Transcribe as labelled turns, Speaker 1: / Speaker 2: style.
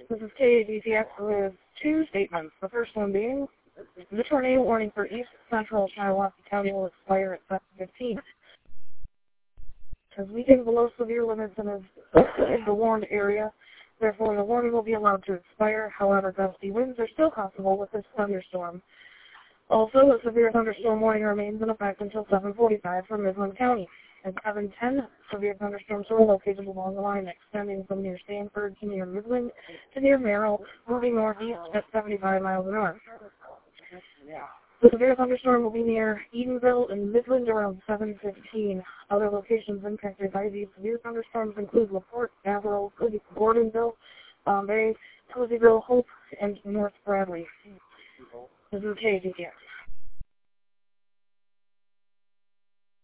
Speaker 1: This is KADTX with two statements. The first one being, the tornado warning for East Central Shiawassee County will expire at 7:15. As we get below severe limits in the warned area, therefore the warning will be allowed to expire. However, gusty winds are still possible with this thunderstorm. Also, a severe thunderstorm warning remains in effect until 7:45 for Midland County. At 7:10, severe thunderstorms are located along the line extending from near Stanford to near Midland to near Merrill, moving northeast at 75 miles an hour. The severe thunderstorm will be near Edenville and Midland around 7:15. Other locations impacted by these severe thunderstorms include LaPorte, Averill, Gordonville, Bombay, Poseyville, Hope, and North Bradley. This is KADTX.